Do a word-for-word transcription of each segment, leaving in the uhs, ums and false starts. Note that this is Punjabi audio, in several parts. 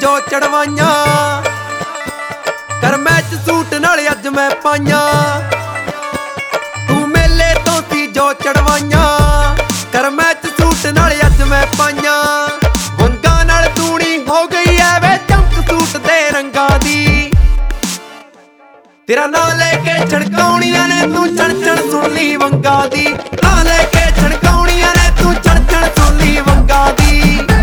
ਜੋ ਚੜਵਾਈਆਂ ਕਰ ਮੈਚ ਸੂਟ ਨਾਲ ਅੱਜ ਮੈਂ ਪਾਈਆਂ ਤੂੰ ਮੇਲੇ ਤੋਂ ਸੀ ਜੋ ਚੜਵਾਈਆਂ ਕਰ ਮੈਚ ਸੂਟ ਨਾਲ ਅੱਜ ਮੈਂ ਪਾਈਆਂ ਵੰਗਾਂ ਨਾਲ ਤੂਣੀ ਹੋ ਗਈ ਐ ਵੇ ਚਮਕ ਸੂਟ ਦੇ ਰੰਗਾਂ ਦੀ ਤੇਰਾ ਨਾਂ ਲੈ ਕੇ ਛਣਕਾਉਣੀਆਂ ਨੇ ਤੂੰ ਚਣ ਚਣ ਸੁਣ ਲਈ ਵੰਗਾਂ ਦੀ ਨਾਂ ਲੈ ਕੇ ਛਣਕਾਉਣੀਆਂ ਨੇ ਤੂੰ ਚਣ ਚਣ ਸੁਣ ਲਈ ਵੰਗਾਂ ਦੀ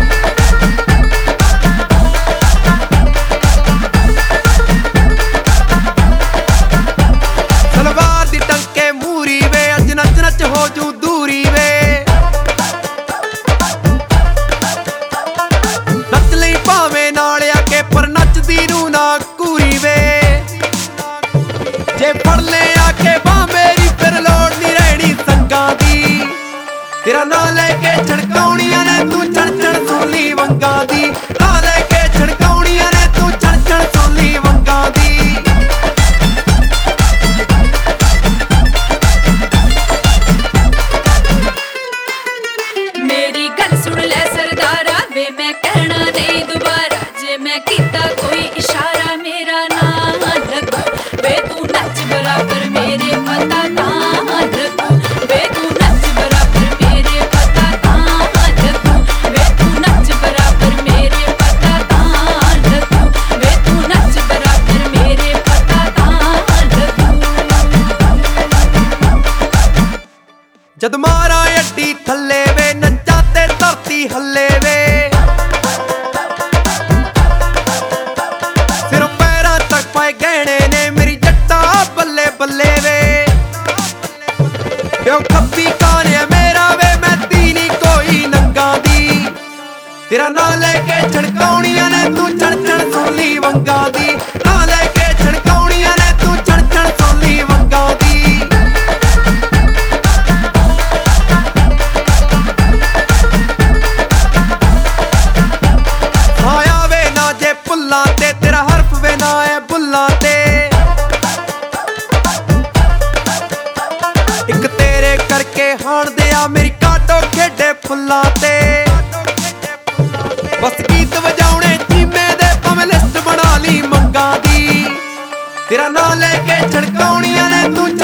ਸਲਵਾਰ ਦੀ ਟੰਕੇ ਮੂਰੀ ਵੇ ਅੱਜ ਨੱਚ ਨੱਚ ਹੋ ਜੂ ਦੂਰੀ ਵੇ ਨੱਚ ਲਈ ਭਾਵੇਂ ਨਾਲ ਆ ਕੇ ਪਰ ਨੱਚਦੀ ਨੂੰ ਨਾ ਘੂਰੀ ਵੇ ਜੇ ਫੜ ਲੈ ਆ ਕੇ ਬਾਹ ਮੇਰੀ ਫਿਰ ਲੋੜ ਨਹੀਂ ਰਹਿਣੀ ਸੰਗਾਂ ਦੀ ਤੇਰਾ ਨਾਂ ਲੈ ਕੇ ਛਣਕਾਉਣੀਆਂ ਨੇ ਤੂੰ ਚਣ ਚਣ ਸੁਣ ਲਈ ਵੰਗਾਂ ਦੀ ਨਾਂ ਲੈ ਕੇ ਛਣਕਾਉਣੀਆਂ ਨੇ ਤੂੰ ਚਣ ਚਣ ਸੁਣ ਲਈ ਵੰਗਾਂ ਦੀ ਮੇਰੀ ਗੱਲ ਸੁਣ ਲੈ ਸਰਦਾਰਾ ਵੇ ਮੈਂ ਕਹਿਣਾ ਨਹੀਂ ਦੁਬਾਰਾ ਜੇ ਮੈਂ ਕੀਤਾ ਕੋਈ ਇਸ਼ਾਰਾ ਮੇਰਾ ਨਾਂ ਲੱਗੂ ਵੇ ਤੂੰ ਨੱਚ ਬਰਾਬਰ ਮੇਰੇ ਪਤਾ ਤਾਂ ਲੱਗੂ ਵੇ ਤੂੰ ਨੱਚ ਬਰਾਬਰ ਮੇਰੇ ਪਤਾ ਤਾਂ ਲੱਗੂ ਵੇ ਤੂੰ ਨੱਚ ਬਰਾਬਰ ਮੇਰੇ ਪਤਾ ਤਾਂ ਲੱਗੂ ਵੇ ਤੂੰ ਨੱਚ ਬਰਾਬਰ ਮੇਰੇ ਪਤਾ ਤਾਂ ਲੱਗੂ ਜਦ ਮਾਰਾਂ ਅੱਡੀ ਥੱਲੇ ਵੇ ਨੱਚਾਂ ਤੇ ਧਰਤੀ ਹੱਲੇ ਵੇ ਸਿਰੋਂ ਪੈਰਾਂ ਤੱਕ ਪਾਏ ਗਹਿਣੇ ਨੇ ਮੇਰੀ ਜੱਟਾ ਬੱਲੇ ਬੱਲੇ ਵੇ ਪਿਓ ਖੱਬੀ ਕਾਨਿਆ ਮੇਰਾ ਵੇ ਮੈਂ ਨੀ ਕੋਈ ਨੰਗਾ ਦੀ ਤੇਰਾ ਨਾਂ ਲੈ ਕੇ ਛਣਕਾਉਣੀਆਂ ਨੇ ਤੂੰ ਚਣ ਚਣ ਸੁਣ ਲਈ ਵੰਗਾਂ ਦੀ ਨਾਂ ਲੈ ਕੇ ਛਣਕਾਉਣੀਆਂ ਨੇ ਤੂੰ ਚਣ ਚਣ ਸੁਣ ਲਈ ਵੰਗਾਂ ਦੀ ਆਇਆ ਵੇ ਨਾ ਜੇ ਭੁੱਲਾਂ ਤੇ ਤੇਰਾ ਹਰਫ ਵੇ ਨਾ ਐ ਬੁੱਲਾਂ ਤੇ ਇੱਕ ਤੇਰੇ ਕਰਕੇ ਹਾਣਦੇ ਆ ਮੇਰੀ ਕਾਟੋ ਖੇਡੇ ਫੁੱਲਾਂ ਤੇ ਬਸ ਗੀਤ ਵਜਾਉਣੇ ਚੀਮੇ ਦੇ ਭਾਵੇਂ ਲਿਸਟ ਬਣਾ ਲਈ ਮੰਗਾਂ ਦੀ ਤੇਰਾ ਨਾਂ ਲੈ ਕੇ ਛਣਕਾਉਣੀਆਂ ਨੇ ਤੂੰ